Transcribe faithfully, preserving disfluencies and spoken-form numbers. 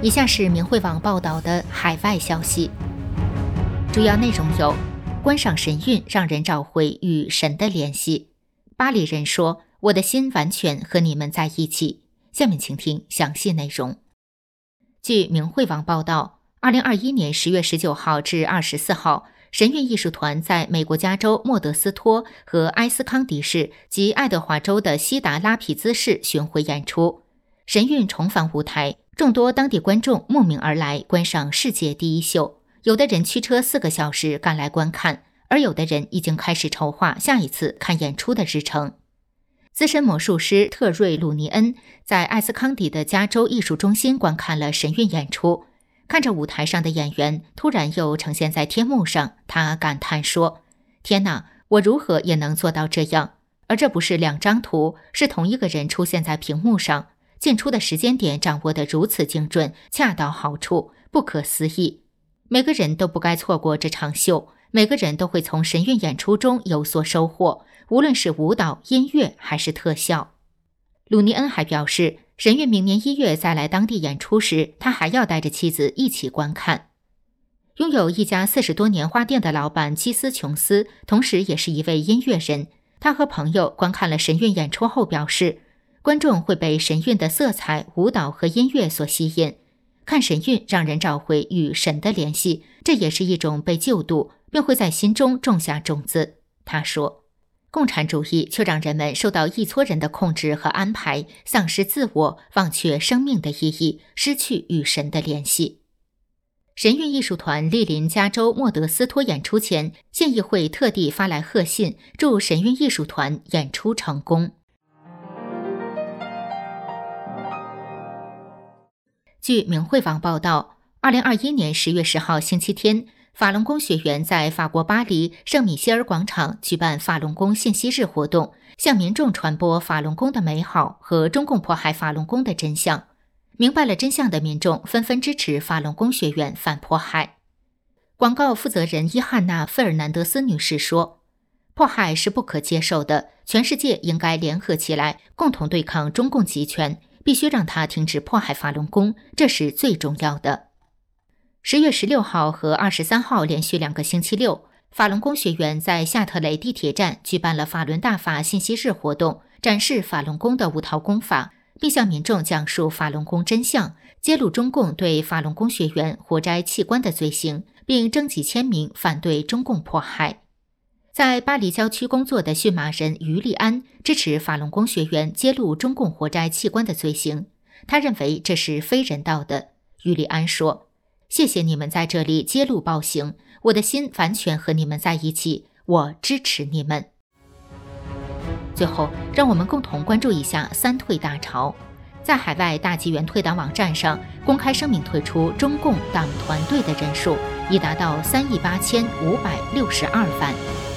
以下是明慧网报道的海外消息，主要内容有：观赏神韵让人找回与神的联系。巴黎人说：“我的心完全和你们在一起。”下面请听详细内容。据明慧网报道，二零二一年十月十九号至二十四号，神韵艺术团在美国加州莫德斯托和埃斯康迪市及爱德华州的西达拉皮兹市巡回演出。神韵重返舞台，众多当地观众慕名而来观赏世界第一秀，有的人驱车四个小时赶来观看，而有的人已经开始筹划下一次看演出的日程。资深魔术师特瑞·鲁尼恩在艾斯康迪的加州艺术中心观看了神韵演出，看着舞台上的演员突然又呈现在天幕上，他感叹说：“天哪，我如何也能做到这样？而这不是两张图，是同一个人出现在屏幕上。进出的时间点掌握得如此精准，恰到好处，不可思议。每个人都不该错过这场秀，每个人都会从神韵演出中有所收获，无论是舞蹈、音乐还是特效。”鲁尼恩还表示，神韵明年一月再来当地演出时，他还要带着妻子一起观看。拥有一家四十多年花店的老板基斯·琼斯，同时也是一位音乐人。他和朋友观看了神韵演出后表示，观众会被神韵的色彩、舞蹈和音乐所吸引。看神韵让人找回与神的联系，这也是一种被救度，并会在心中种下种子。他说，共产主义却让人们受到一撮人的控制和安排，丧失自我，忘却生命的意义，失去与神的联系。神韵艺术团莅临加州莫德斯托演出前，县议会特地发来贺信，祝神韵艺术团演出成功。据明慧网报道，二零二一年十月十号星期天，法轮功学员在法国巴黎圣米歇尔广场举办法轮功信息日活动，向民众传播法轮功的美好和中共迫害法轮功的真相。明白了真相的民众纷纷支持法轮功学员反迫害。广告负责人伊汉娜·费尔南德斯女士说：“迫害是不可接受的，全世界应该联合起来，共同对抗中共集权。必须让他停止迫害法轮功，这是最重要的。”十月十六号和二十三号连续两个星期六，法轮功学员在夏特雷地铁站举办了法轮大法信息日活动，展示法轮功的五套功法，并向民众讲述法轮功真相，揭露中共对法轮功学员活摘器官的罪行，并征集签名反对中共迫害。在巴黎郊区工作的驯马人于利安支持法轮功学员揭露中共活摘器官的罪行，他认为这是非人道的。于利安说：“谢谢你们在这里揭露暴行，我的心完全和你们在一起，我支持你们。”最后，让我们共同关注一下三退大潮。在海外大纪元退党网站上公开声明退出中共党团队的人数已达到三亿八千五百六十二万。